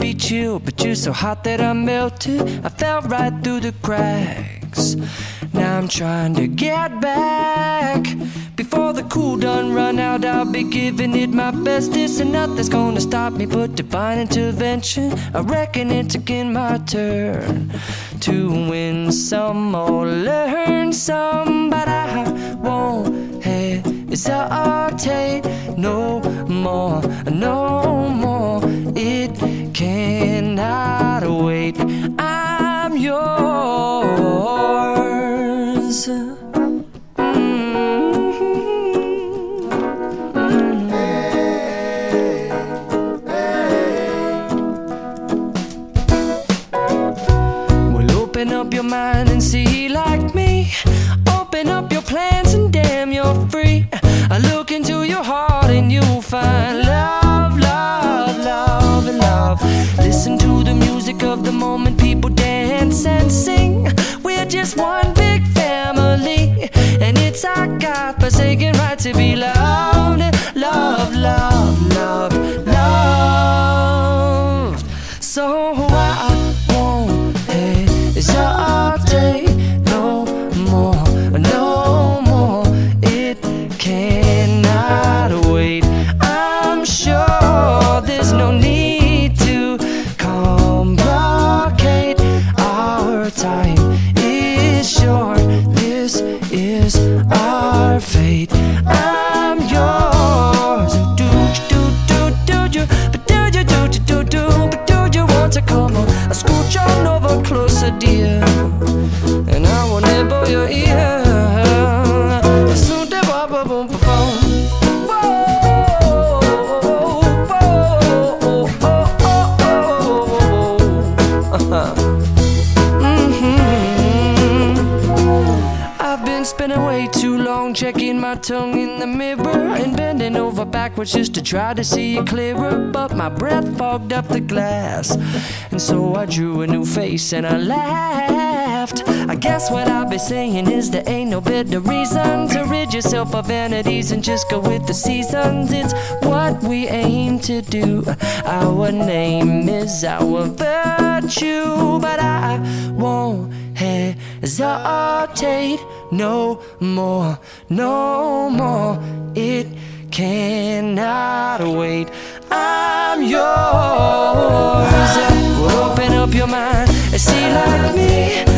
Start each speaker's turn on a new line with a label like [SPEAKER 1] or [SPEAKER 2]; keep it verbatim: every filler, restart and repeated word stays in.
[SPEAKER 1] be chill, but you're so hot that I melted. I fell right through the cracks. Now I'm trying to get back. Before the cool done run out, I'll be giving it my best. This and nothing's gonna stop me but divine intervention. I reckon it's again my turn to win some or learn some, but I won't hesitate no more, no more. It cannot wait. I'm yours. Open up your mind and see like me. Open up your plans and damn, you're free. I look into your heart and you'll find love, love, love, and love. Listen to the music of the moment, people dance and sing. We're just one big family, and it's our God-forsaken right to be loved. Love, love, love, loved. So I won't hesitate no more, no more. It cannot wait. I'm sure there's no need to complicate. Our time is short. This is our fate. I'm yours. Do do do do do, but do you do do do do, but do you want to come on? I scooch on over closer, dear, and I will nibble your ear. Soon the boom boom boom boom. I've been spending way too long checking my tongue in the mirror and bending over backwards just to try to see it clearer, but my breath fogged up the glass, and so I drew a new face and I laughed. I guess what I'll be saying is there ain't no better reason to rid yourself of vanities and just go with the seasons. It's what we aim to do. Our name is our virtue, but I won't hesitate no more, no more. It cannot wait. I'm yours. Open up your mind and see like me.